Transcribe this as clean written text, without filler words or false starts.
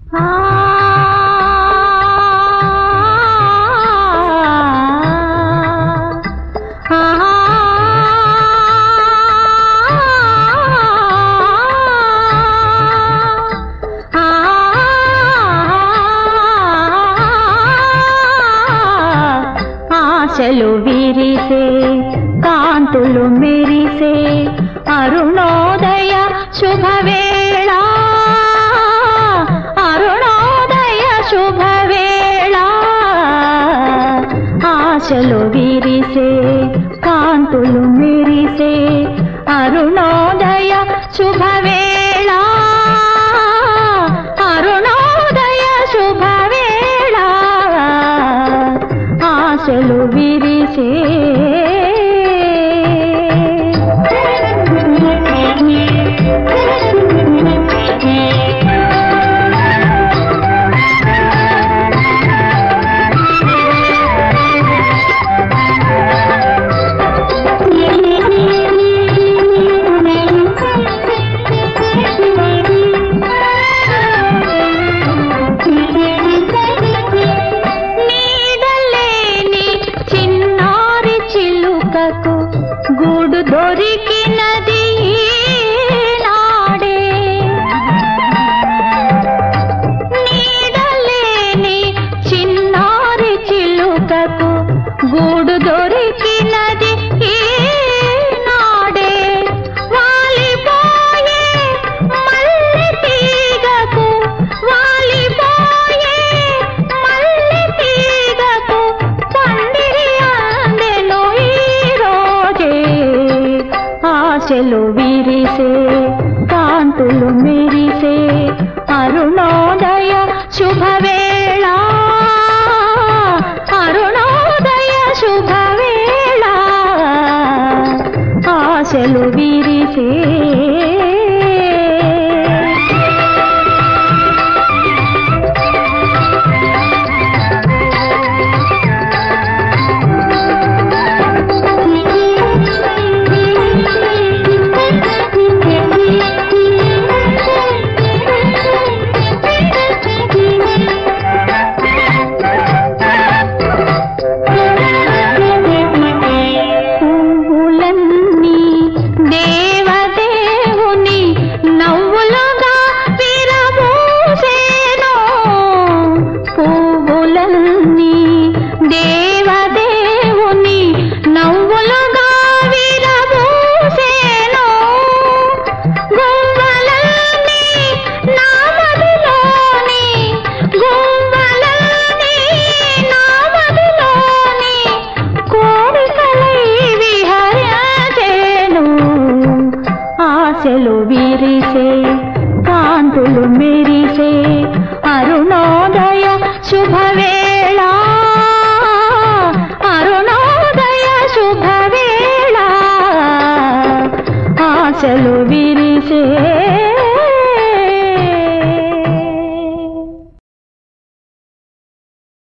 ఆశలు విరిసే కాంతులు మెరిసే అరుణోదయ శుభవేళ, అరుణోదయ శుభవేళ. ఆశలు విరిసే కాంతులు మెరిసే అరుణోదయ శుభవేళ, అరుణోదయ శుభవేళ. ఆశలు విరిసే గూడు దొరికినది నాడే, నీడలేని చిన్నారి చిలుకకు గూడు దొరికినది నాడే. వాలిపోయే మల్లె తీగకు, వాలిపోయే మల్లె తీగకు పందిరి అందెను ఆశలు విరిసే కాంతులు మెరిసే అరుణోదయ శుభవేళ, అరుణోదయ శుభవేళ. ఆశలు విరిసే దేవదేవుని నవ్వులుగా విరబూసేను. గువ్వలన్నీ నామదిలోని, గువ్వలన్నీ నామదిలోని కోరికలై విహరించెను. ఆశలు విరిసే కాంతులు మెరిసే అరుణోదయ శుభవేళ, అరుణోదయ శుభవేళ. ఆశలు విరిసే